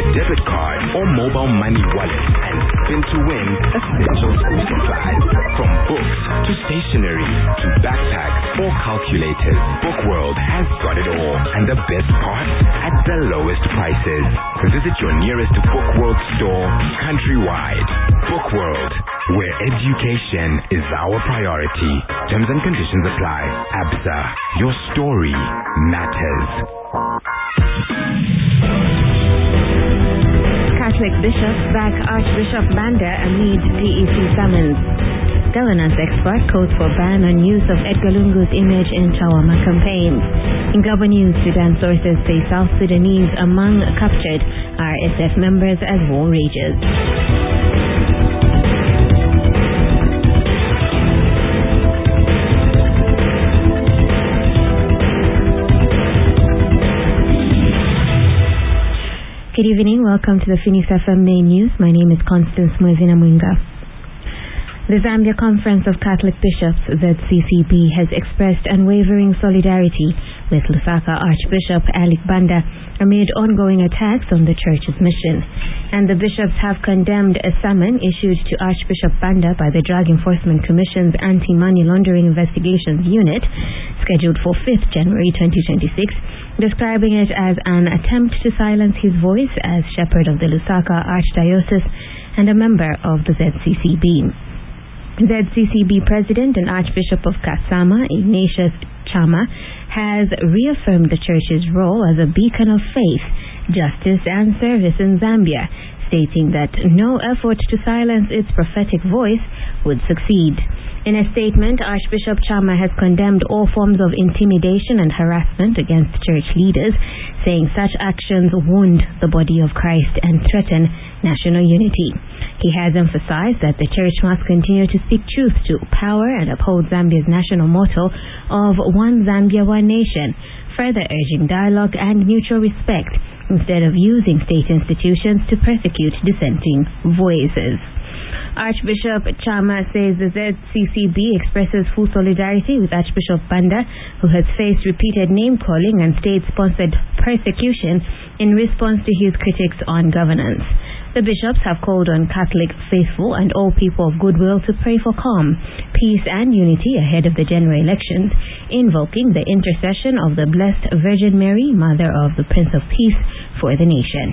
debit card, or mobile money wallet and spin to win essential school supplies. From books to stationery to backpacks or calculators, Bookworld has got it all. And the best part, at the lowest prices. Visit your nearest Bookworld store countrywide. Bookworld, where education is our priority. Terms and conditions apply. ABSA, your story matters. Catholic bishops back Archbishop Banda amid PEC summons. Governance expert calls for ban on use of Edgar Lungu's image in Chawama campaigns. In Global News, Sudan sources say South Sudanese among captured RSF members as war rages. Good evening, welcome to the Phoenix FM main news. My name is Constance Mwezina Mwinga. The Zambia Conference of Catholic Bishops, ZCCB, has expressed unwavering solidarity with Lusaka Archbishop Alec Banda amid ongoing attacks on the church's mission. And the bishops have condemned a summon issued to Archbishop Banda by the Drug Enforcement Commission's Anti-Money Laundering Investigations Unit, scheduled for 5th January 2026, describing it as an attempt to silence his voice as shepherd of the Lusaka Archdiocese and a member of the ZCCB. ZCCB President and Archbishop of Kasama, Ignatius Chama, has reaffirmed the church's role as a beacon of faith, justice and service in Zambia, stating that no effort to silence its prophetic voice would succeed. In a statement, Archbishop Chama has condemned all forms of intimidation and harassment against church leaders, saying such actions wound the body of Christ and threaten national unity. He has emphasized that the church must continue to speak truth to power and uphold Zambia's national motto of One Zambia, One Nation, further urging dialogue and mutual respect instead of using state institutions to persecute dissenting voices. Archbishop Chama says the ZCCB expresses full solidarity with Archbishop Banda, who has faced repeated name-calling and state-sponsored persecution in response to his critics on governance. The bishops have called on Catholic faithful and all people of goodwill to pray for calm, peace and unity ahead of the general elections, invoking the intercession of the Blessed Virgin Mary, Mother of the Prince of Peace, for the nation.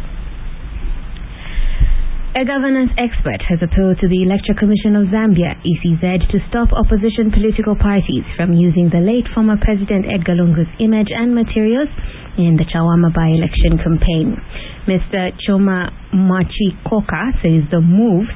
A governance expert has appealed to the Electoral Commission of Zambia, ECZ, to stop opposition political parties from using the late former President Edgar Lungu's image and materials in the Chawama by-election campaign. Mr. Choma Machikoka says the move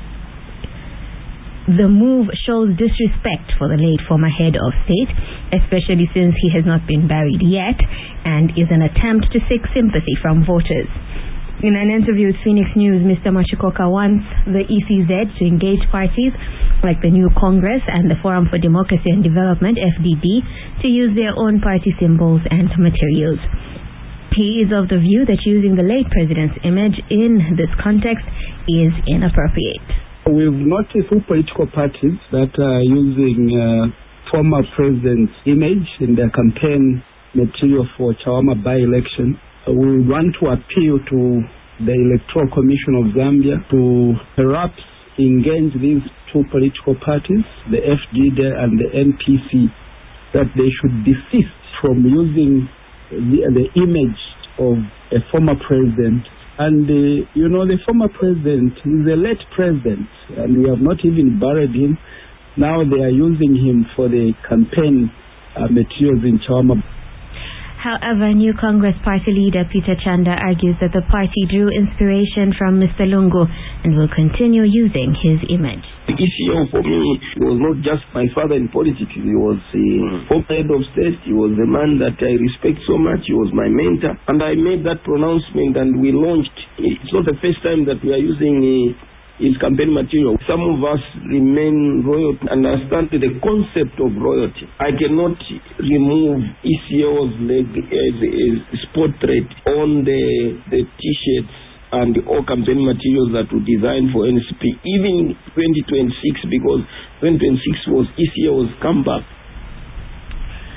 shows disrespect for the late former head of state, especially since he has not been buried yet, and is an attempt to seek sympathy from voters. In an interview with Phoenix News, Mr. Machikoka wants the ECZ to engage parties like the New Congress and the Forum for Democracy and Development, FDD, to use their own party symbols and materials. He is of the view that using the late president's image in this context is inappropriate. We've noticed two political parties that are using former president's image in their campaign material for Chawama by-election. We want to appeal to the Electoral Commission of Zambia to perhaps engage these two political parties, the FDD and the NPC, that they should desist from using the image of a former president. And, the former president is a late president, and we have not even buried him. Now they are using him for the campaign materials in Chawama. However, New Congress Party leader Peter Chanda argues that the party drew inspiration from Mr. Lungu and will continue using his image. The ECO for me was not just my father in politics. He was the former head of state. He was the man that I respect so much. He was my mentor. And I made that pronouncement and we launched. It's not the first time that we are using his campaign material. Some of us remain royal to understand the concept of royalty. I cannot remove ECO's portrait on the T-shirts and all campaign materials that were designed for NCP, even 2026, because 2026 was ECO's comeback.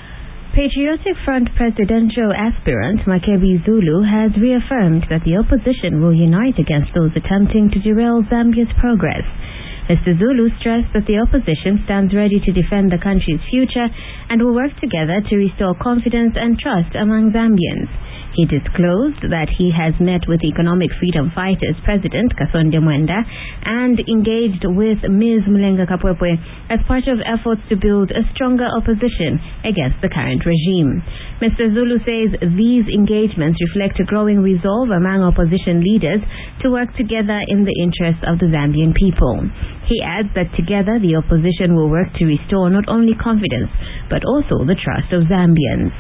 Patriotic Front presidential aspirant Makebi Zulu has reaffirmed that the opposition will unite against those attempting to derail Zambia's progress. Mr. Zulu stressed that the opposition stands ready to defend the country's future and will work together to restore confidence and trust among Zambians. He disclosed that he has met with Economic Freedom Fighters President Kasonde Mwenda and engaged with Ms. Mulenga Kapwepwe as part of efforts to build a stronger opposition against the current regime. Mr. Zulu says these engagements reflect a growing resolve among opposition leaders to work together in the interests of the Zambian people. He adds that together the opposition will work to restore not only confidence but also the trust of Zambians.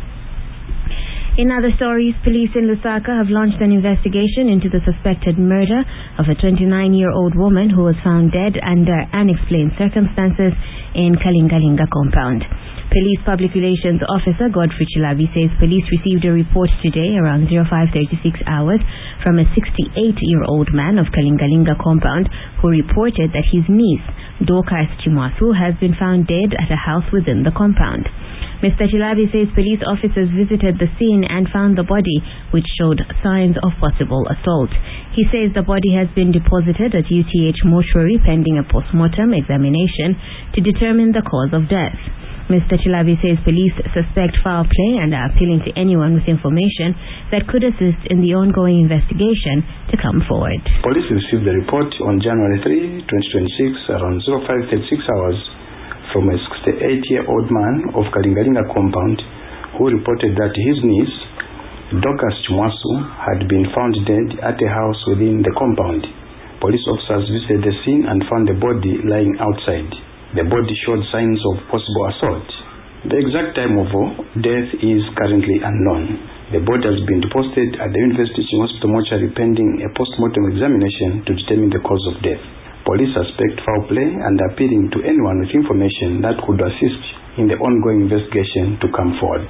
In other stories, police in Lusaka have launched an investigation into the suspected murder of a 29-year-old woman who was found dead under unexplained circumstances in Kalingalinga compound. Police Public Relations Officer Godfrey Chilabi says police received a report today around 05:36 hours from a 68-year-old man of Kalingalinga compound who reported that his niece, Dorcas Chimwasu, has been found dead at a house within the compound. Mr. Chilabi says police officers visited the scene and found the body, which showed signs of possible assault. He says the body has been deposited at UTH mortuary pending a post-mortem examination to determine the cause of death. Mr. Chilabi says police suspect foul play and are appealing to anyone with information that could assist in the ongoing investigation to come forward. Police received the report on January 3, 2026 around 05:36 hours from a 68-year-old man of Kalingalinga compound who reported that his niece, Dorcas Chimwasu, had been found dead at a house within the compound. Police officers visited the scene and found the body lying outside. The body showed signs of possible assault. The exact time of death is currently unknown. The body has been deposited at the University Hospital mortuary pending a post-mortem examination to determine the cause of death. Police suspect foul play and are appealing to anyone with information that could assist in the ongoing investigation to come forward.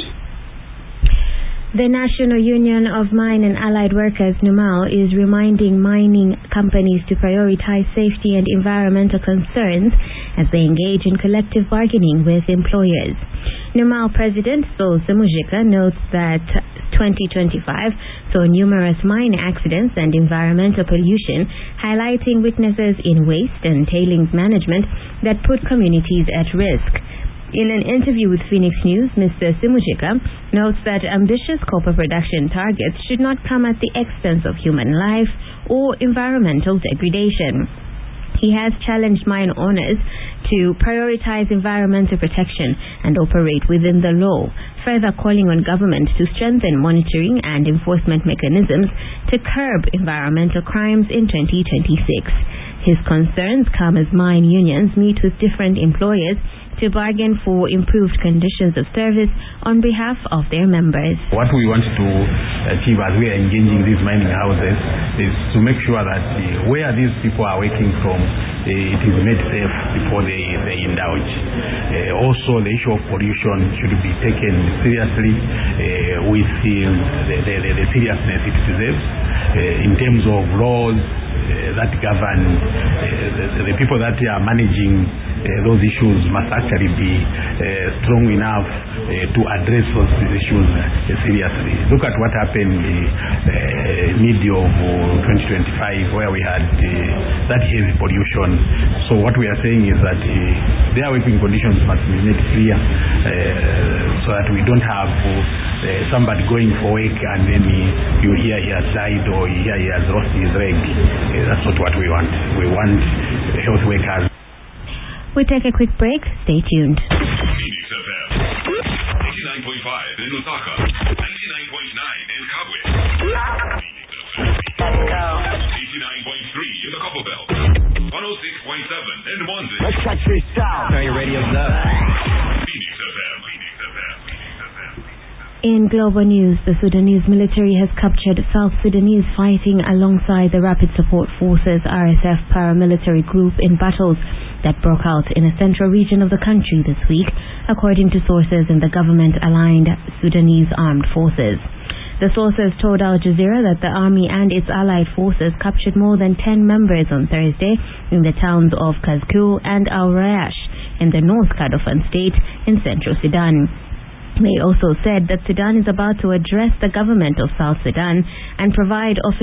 The National Union of Mine and Allied Workers, NUMAL, is reminding mining companies to prioritize safety and environmental concerns as they engage in collective bargaining with employers. NUMAL President Sol Semujika notes that 2025 saw numerous mine accidents and environmental pollution, highlighting weaknesses in waste and tailings management that put communities at risk. In an interview with Phoenix News, Mr. Semujika notes that ambitious copper production targets should not come at the expense of human life or environmental degradation. He has challenged mine owners to prioritize environmental protection and operate within the law, further calling on government to strengthen monitoring and enforcement mechanisms to curb environmental crimes in 2026. His concerns come as mine unions meet with different employers to bargain for improved conditions of service on behalf of their members. What we want to achieve as we are engaging these mining houses is to make sure that where these people are working from, it is made safe before they indulge. Also, the issue of pollution should be taken seriously with the seriousness it deserves in terms of laws that govern the people that are managing those issues must actually be strong enough to address those issues seriously. Look at what happened mid of 2025 where we had that heavy pollution. So what we are saying is that their working conditions must be made clear so that we don't have somebody going for work and then you hear he has died or you hear he has lost his leg. That's not what we want. We want health workers. We take a quick break. Stay tuned. Phoenix FM 89.5 in Lusaka, 99.9 in Kabwe. Phoenix FM 89.3 in the Copperbelt, 106.7 in Mwanzi. Let's check this out. Turn your radios up. Phoenix FM. In global news, the Sudanese military has captured South Sudanese fighting alongside the Rapid Support Forces RSF paramilitary group in battles that broke out in a central region of the country this week, according to sources in the government-aligned Sudanese armed forces. The sources told Al Jazeera that the army and its allied forces captured more than 10 members on Thursday in the towns of Kazkul and Al Rayash in the North Kordofan state in central Sudan. May also said that Sudan is about to address the government of South Sudan and provide official